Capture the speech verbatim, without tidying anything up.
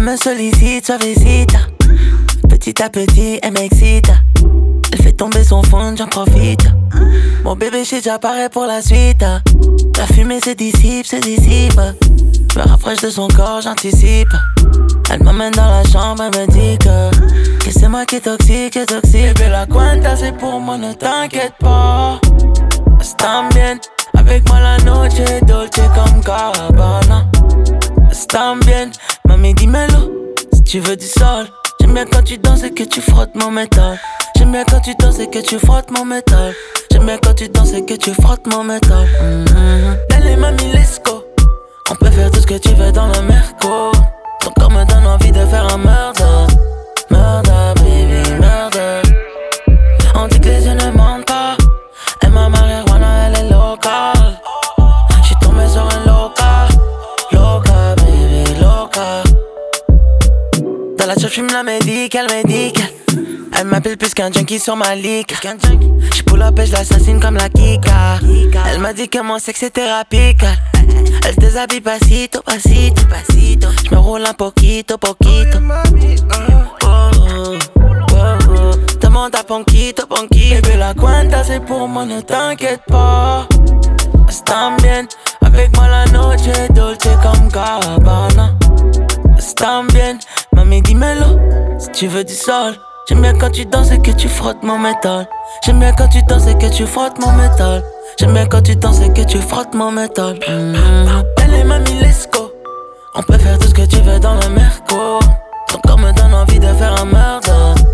me sollicite, suavecita. Petit à petit, elle m'excite. Elle fait tomber son fond, j'en profite. Mon bébé, j'ai déjà paré pour la suite. La fumée se dissipe, se dissipe. Je me rapproche de son corps, j'anticipe. Elle m'emmène dans la chambre, elle me dit que Que c'est moi qui est toxique, qui est toxique. Bébé, la cuenta c'est pour moi, ne t'inquiète pas. Están bien, avec moi la noche est dolce comme Gabbana. Están bien, mami dis-moi-le, si tu veux du sol. J'aime bien quand tu danses et que tu frottes mon métal. J'aime bien quand tu danses et que tu frottes mon métal. J'aime bien quand tu danses et que tu frottes mon métal. Mm-hmm. Allez mami, let's go. On peut faire tout ce que tu veux dans le merco. Ton corps me donne envie de faire un murder. Murder, baby, murder. On dit que les yeux ne mentent pas. Et ma marijuana, elle est locale. J'suis tombé sur un loca. Loca, baby, loca. Dans la chef, j'fume la médicale, médicale. Elle m'appelle plus qu'un junkie sur ma ligue. J'pull up et j'l'assassine comme la Kika. Elle m'a dit que mon sexe est thérapeutique. Elle se déshabille pasito, pasito, pasito. J'me roule un poquito, poquito. Oh, oh, oh, oh. Demande à Ponquito, Ponquito. Bébé, la cuenta c'est pour moi, ne t'inquiète pas. Están bien, avec moi la noche est dolce comme Gabbana. Están bien, mami dis-moi-le, si tu veux du sol. J'aime bien quand tu danses et que tu frottes mon métal. J'aime bien quand tu danses et que tu frottes mon métal. J'aime bien quand tu danses et que tu frottes mon métal. Mm-hmm. Allez mami, let's go. On peut faire tout ce que tu veux dans le merco. Ton corps me donne envie de faire un murder.